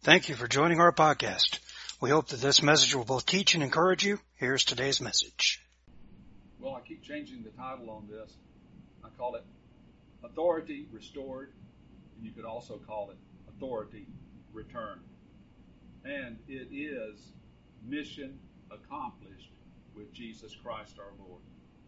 Thank you for joining our podcast. We hope that this message will both teach and encourage you. Here's today's message. Well, I keep changing the title on this. I call it Authority Restored, and you could also call it Authority Returned. And it is mission accomplished with Jesus Christ our Lord.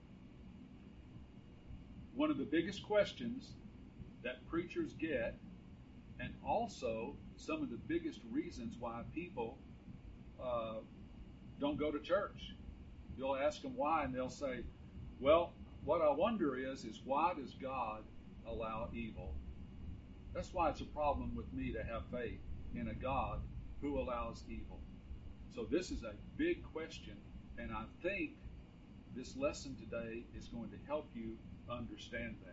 One of the biggest questions that preachers get, and also some of the biggest reasons why people don't go to church. You'll ask them why, and they'll say, well, what I wonder is why does God allow evil? That's why it's a problem with me to have faith in a God who allows evil. So this is a big question, and I think this lesson today is going to help you understand that.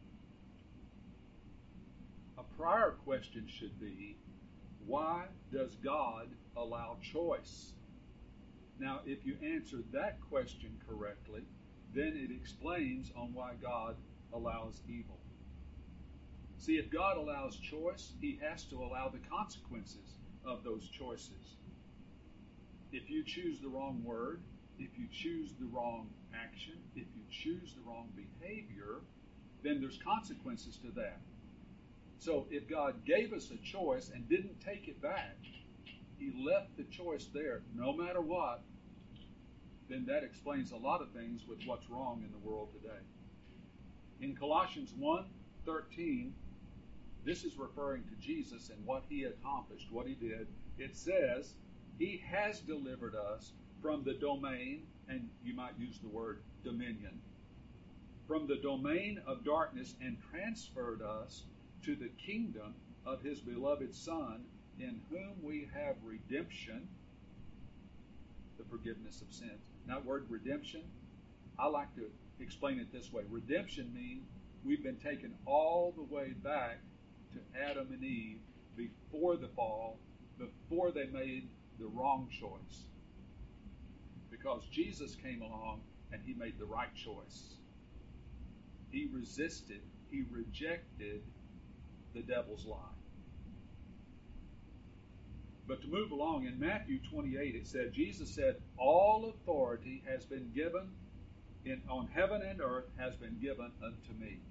A prior question should be, why does God allow choice? Now, if you answer that question correctly, then it explains on why God allows evil. See, if God allows choice, He has to allow the consequences of those choices. If you choose the wrong word, if you choose the wrong action, if you choose the wrong behavior, then there's consequences to that. So if God gave us a choice and didn't take it back, He left the choice there no matter what, then that explains a lot of things with what's wrong in the world today. In Colossians 1:13, this is referring to Jesus and what He accomplished, what He did. It says, He has delivered us from the domain, and you might use the word dominion, from the domain of darkness, and transferred us to the kingdom of His beloved Son, in whom we have redemption, the forgiveness of sins. That word redemption, I like to explain it this way. Redemption means we've been taken all the way back to Adam and Eve before the fall, before they made the wrong choice. Because Jesus came along and He made the right choice. He resisted, He rejected the devil's lie. But to move along, in Matthew 28, it said, Jesus said, all authority has been given on heaven and earth has been given unto me.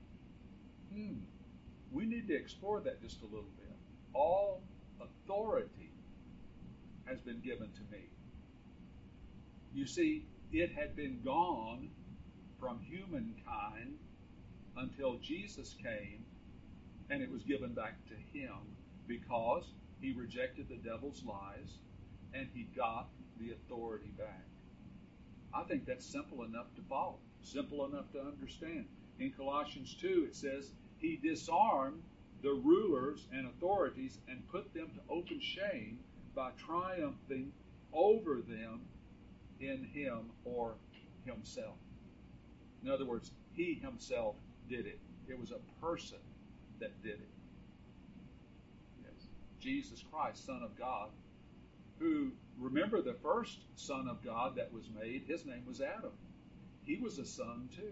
We need to explore that just a little bit. All authority has been given to me. You see, it had been gone from humankind until Jesus came, and it was given back to Him because He rejected the devil's lies and He got the authority back. I think that's simple enough to follow, simple enough to understand. In Colossians 2, it says, He disarmed the rulers and authorities and put them to open shame by triumphing over them in Him or Himself. In other words, He Himself did it. It was a person that did it. Yes. Jesus Christ, Son of God, who, remember the first Son of God that was made, His name was Adam. He was a son too.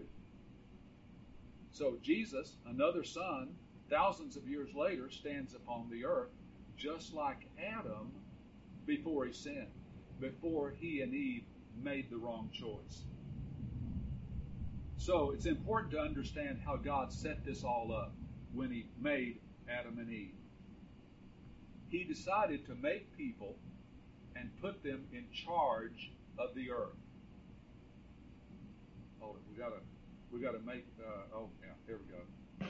So Jesus, another son, thousands of years later, stands upon the earth just like Adam before he sinned, before he and Eve made the wrong choice. So it's important to understand how God set this all up when He made Adam and Eve. He decided to make people and put them in charge of the earth. Oh, we gotta make. Here we go.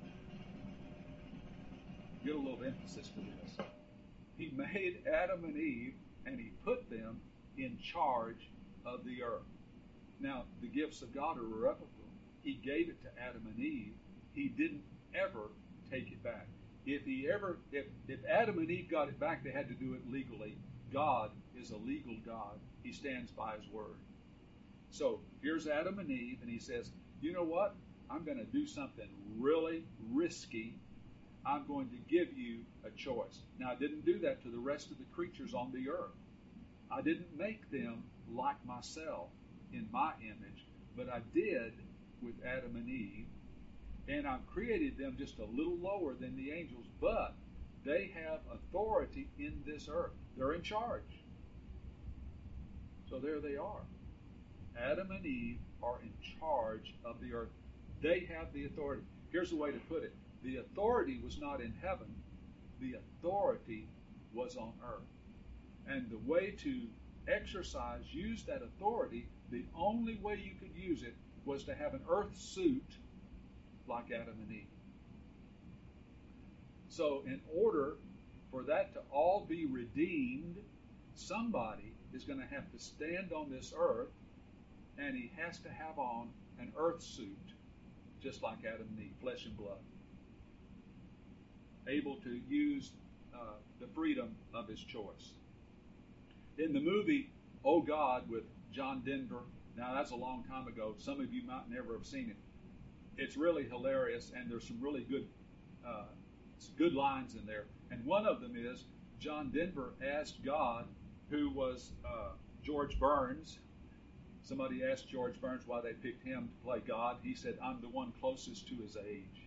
Get a little emphasis to this. He made Adam and Eve, and He put them in charge of the earth. Now, the gifts of God are irrevocable. He gave it to Adam and Eve. He didn't ever take it back. If Adam and Eve got it back, they had to do it legally. God is a legal God. He stands by His word. So here's Adam and Eve, and He says, you know what? I'm going to do something really risky. I'm going to give you a choice. Now, I didn't do that to the rest of the creatures on the earth. I didn't make them like myself in my image, but I did with Adam and Eve, and I created them just a little lower than the angels, but They have authority in this earth. They're in charge. So there they are. Adam and Eve are in charge of the earth. They have the authority. Here's the way to put it. The authority was not in heaven. The authority was on earth. And the way to use that authority, the only way you could use it was to have an earth suit like Adam and Eve. So in order for that to all be redeemed, somebody is going to have to stand on this earth, and he has to have on an earth suit, just like Adam and Eve, flesh and blood, able to use the freedom of his choice. In the movie Oh God with John Denver, now that's a long time ago, some of you might never have seen it. It's really hilarious, and there's some really good lines in there. And one of them is John Denver asked God, who was George Burns. Somebody asked George Burns why they picked him to play God. He said, "I'm the one closest to his age."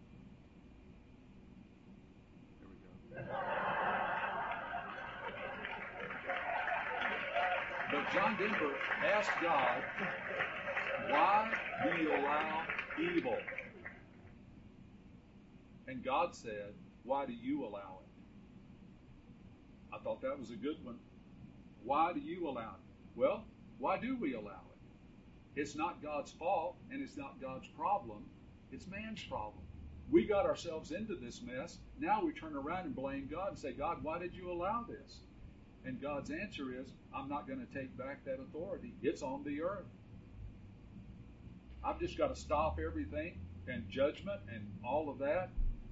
There we go. But John Denver asked God, "Why do you allow evil?" And God said, "Why do you allow it?" I thought that was a good one. Why do you allow it? Well, why do we allow it? It's not God's fault, and it's not God's problem. It's man's problem. We got ourselves into this mess. Now we turn around and blame God and say, "God, why did you allow this?" And God's answer is, "I'm not going to take back that authority. It's on the earth. I've just got to stop everything, and judgment and all of that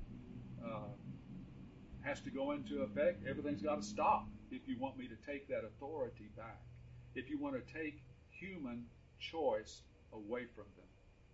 has to go into effect. Everything's got to stop if you want me to take that authority back, if you want to take human choice away from them."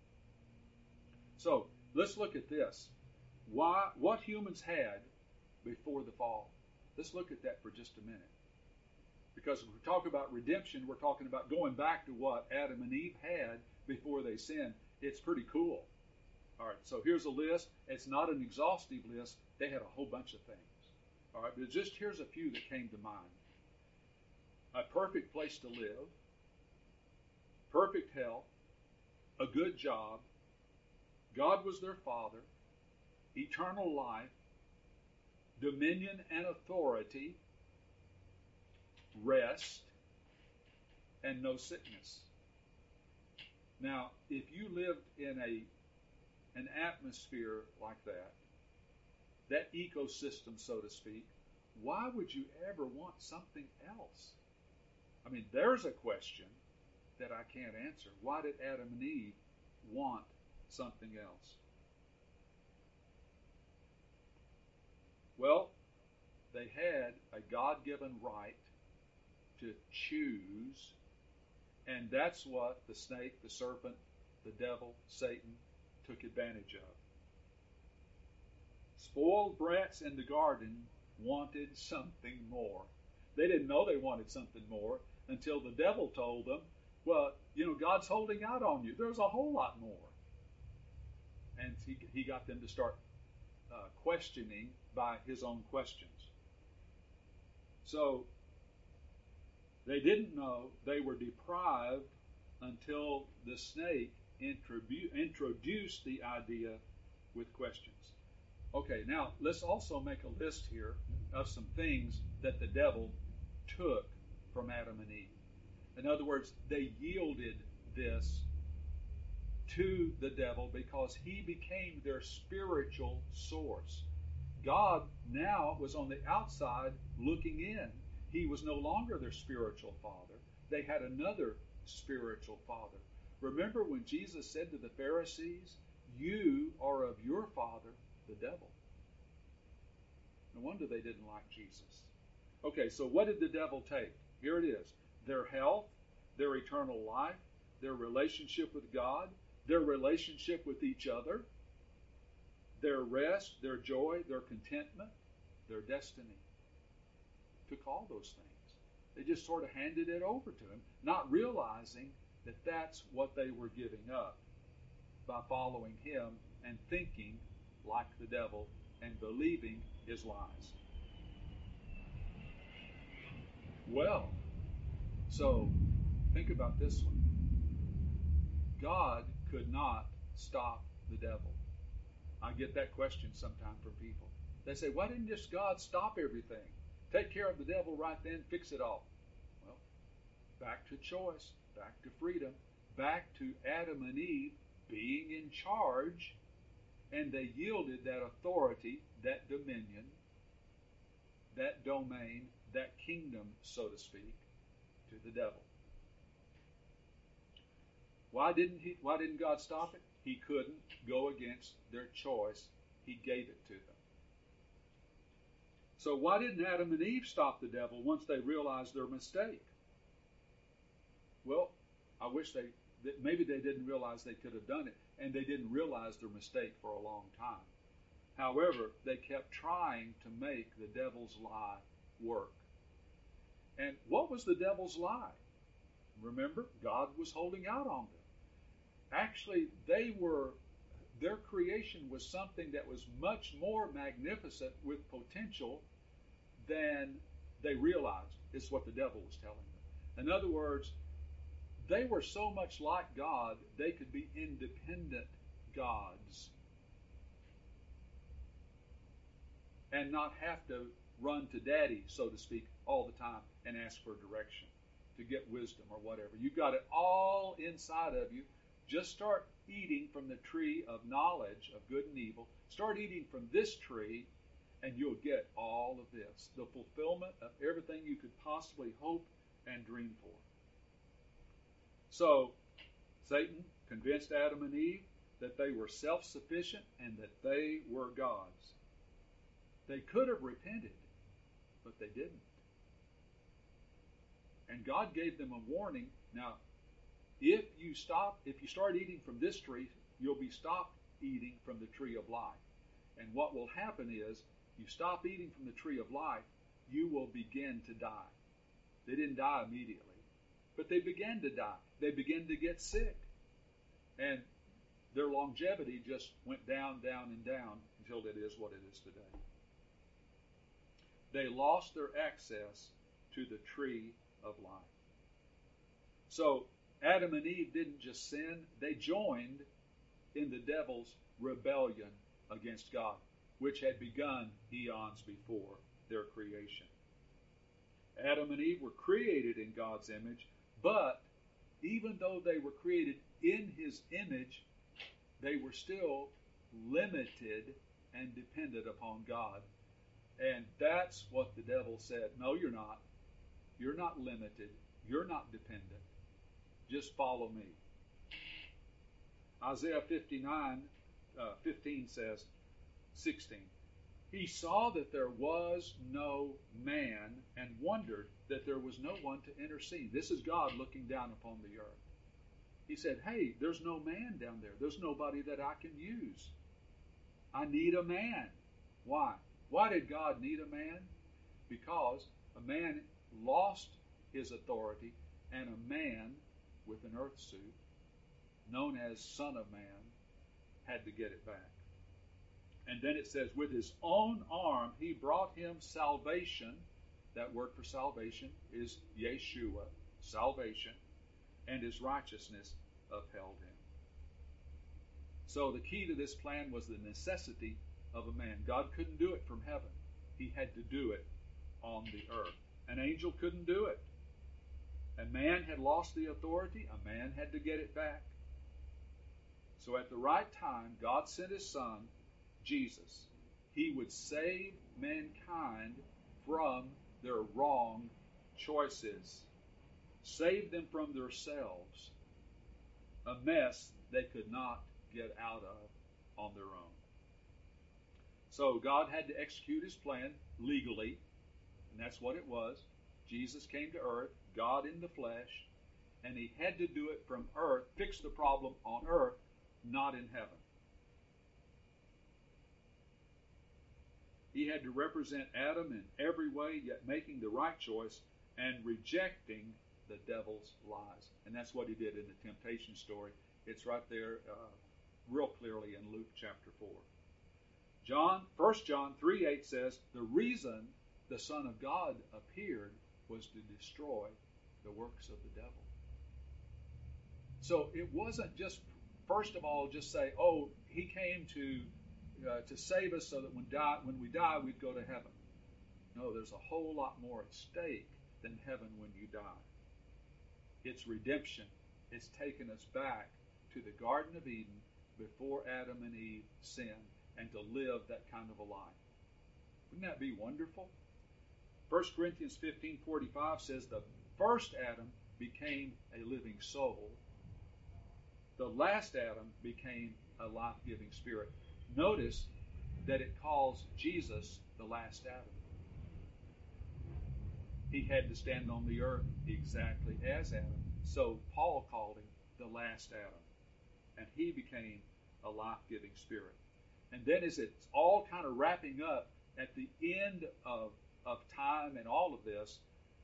So let's look at this. What humans had before the fall. Let's look at that for just a minute. Because when we talk about redemption, we're talking about going back to what Adam and Eve had before they sinned. It's pretty cool. All right, so here's a list. It's not an exhaustive list. They had a whole bunch of things. All right, but here's a few that came to mind. A perfect place to live, perfect health, a good job, God was their father, eternal life, dominion and authority, rest, and no sickness. Now, if you lived in an atmosphere like that ecosystem, so to speak, why would you ever want something else? I mean, there's a question that I can't answer. Why did Adam and Eve want something else? Well, they had a God-given right to choose, and that's what the snake, the serpent, the devil, Satan took advantage of. Spoiled brats in the garden wanted something more. They didn't know they wanted something more until the devil told them, "Well, God's holding out on you. There's a whole lot more." And he got them to start questioning by his own questions. So they didn't know they were deprived until the snake introduced the idea with questions. Okay, now let's also make a list here of some things that the devil took from Adam and Eve. In other words, they yielded this to the devil because he became their spiritual source. God now was on the outside looking in. He was no longer their spiritual father. They had another spiritual father. Remember when Jesus said to the Pharisees, "You are of your father, the devil." No wonder they didn't like Jesus. Okay, so what did the devil take? Here it is. Their health, their eternal life, their relationship with God, their relationship with each other, their rest, their joy, their contentment, their destiny. Took all those things. They just sort of handed it over to him, not realizing that that's what they were giving up by following him and thinking like the devil and believing his lies. Well, so think about this one. God could not stop the devil. I get that question sometimes from people. They say, why didn't just God stop everything? Take care of the devil right then, fix it all. Well, back to choice, back to freedom, back to Adam and Eve being in charge, and they yielded that authority, that dominion, that domain, that kingdom, so to speak, to the devil. Why didn't God stop it? He couldn't go against their choice. He gave it to them. So why didn't Adam and Eve stop the devil once they realized their mistake? Well, I wish maybe they didn't realize they could have done it, and they didn't realize their mistake for a long time. However, they kept trying to make the devil's lie work. And what was the devil's lie? Remember, God was holding out on them. Actually, their creation was something that was much more magnificent with potential than they realized, is what the devil was telling them. In other words, they were so much like God, they could be independent gods and not have to run to daddy, so to speak, all the time and ask for direction to get wisdom or whatever. You've got it all inside of you. Just start eating from the tree of knowledge of good and evil. Start eating from this tree, and you'll get all of this, the fulfillment of everything you could possibly hope and dream for. So, Satan convinced Adam and Eve that they were self-sufficient and that they were gods. They could have repented, but they didn't. And God gave them a warning. Now, if you start eating from this tree, you'll be stopped eating from the tree of life. And what will happen is, you stop eating from the tree of life, you will begin to die. They didn't die immediately, but they began to die. They began to get sick. And their longevity just went down, down, and down until it is what it is today. They lost their access to the tree of life. So, Adam and Eve didn't just sin, they joined in the devil's rebellion against God, which had begun eons before their creation. Adam and Eve were created in God's image, but even though they were created in His image, they were still limited and dependent upon God. And that's what the devil said. No, you're not. You're not limited. You're not dependent. Just follow me. Isaiah 15 says, 16, He saw that there was no man and wondered that there was no one to intercede. This is God looking down upon the earth. He said, hey, there's no man down there. There's nobody that I can use. I need a man. Why? Why did God need a man? Because a man lost his authority, and a man with an earth suit, known as Son of Man, had to get it back. And then it says, with his own arm he brought him salvation. That word for salvation is Yeshua, salvation, and his righteousness upheld him. So the key to this plan was the necessity of a man. God couldn't do it from heaven. He had to do it on the earth. An angel couldn't do it. A man had lost the authority. A man had to get it back. So at the right time, God sent His Son, Jesus. He would save mankind from their wrong choices. Save them from themselves. A mess they could not get out of on their own. So God had to execute His plan legally, and that's what it was. Jesus came to earth, God in the flesh, and He had to do it from earth, fix the problem on earth, not in heaven. He had to represent Adam in every way, yet making the right choice and rejecting the devil's lies. And that's what He did in the temptation story. It's right there real clearly in Luke chapter 4. 1 John 3:8 says, the reason the Son of God appeared was to destroy the works of the devil. So it wasn't just, first of all, just say, oh, he came to save us so that when we die, we'd go to heaven. No, there's a whole lot more at stake than heaven when you die. It's redemption. It's taken us back to the Garden of Eden before Adam and Eve sinned, and to live that kind of a life. Wouldn't that be wonderful? 1 Corinthians 15:45 says the first Adam became a living soul. The last Adam became a life-giving spirit. Notice that it calls Jesus the last Adam. He had to stand on the earth exactly as Adam. So Paul called him the last Adam. And he became a life-giving spirit. And then as it's all kind of wrapping up at the end of time and all of this,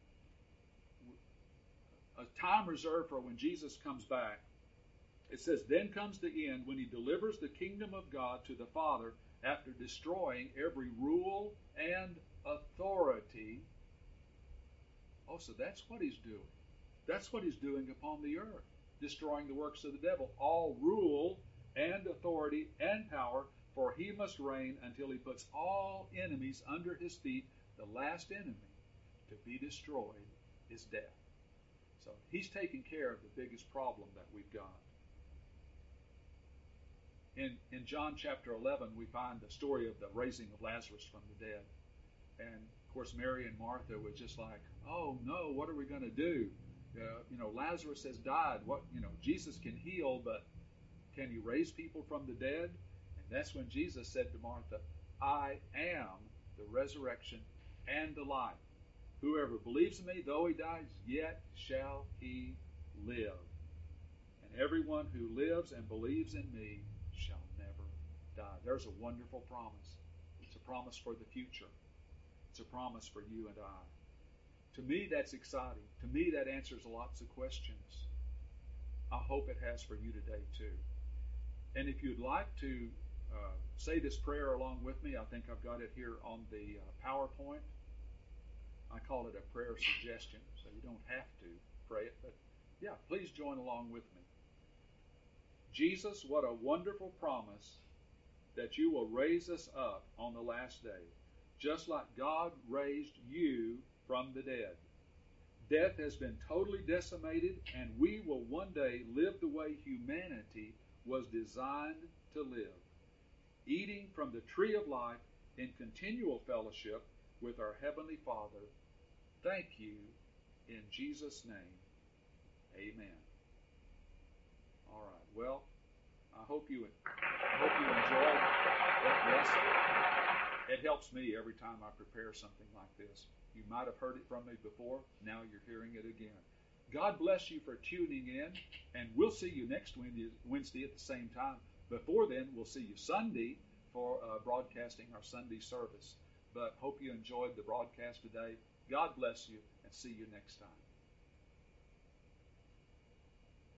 a time reserved for when Jesus comes back. It says, then comes the end when he delivers the kingdom of God to the Father after destroying every rule and authority. Oh, so that's what he's doing. That's what he's doing upon the earth, destroying the works of the devil. All rule and authority and power, for he must reign until he puts all enemies under his feet. The last enemy to be destroyed is death. So he's taking care of the biggest problem that we've got. In John chapter 11, we find the story of the raising of Lazarus from the dead. And, of course, Mary and Martha were just like, oh, no, what are we going to do? Lazarus has died. Jesus can heal, but can he raise people from the dead? And that's when Jesus said to Martha, I am the resurrection and the life. Whoever believes in me, though he dies, yet shall he live. And everyone who lives and believes in me shall never die. There's a wonderful promise. It's a promise for the future. It's a promise for you and I. To me, that's exciting. To me, that answers lots of questions. I hope it has for you today, too. And if you'd like to say this prayer along with me, I think I've got it here on the PowerPoint. I call it a prayer suggestion, so you don't have to pray it. But, yeah, please join along with me. Jesus, what a wonderful promise that you will raise us up on the last day, just like God raised you from the dead. Death has been totally decimated, and we will one day live the way humanity was designed to live, eating from the tree of life in continual fellowship with our Heavenly Father. Thank you in Jesus' name. Amen. All right. Well, I hope you enjoyed that lesson. It helps me every time I prepare something like this. You might have heard it from me before. Now you're hearing it again. God bless you for tuning in, and we'll see you next Wednesday at the same time. Before then, we'll see you Sunday for broadcasting our Sunday service. But hope you enjoyed the broadcast today. God bless you, and see you next time.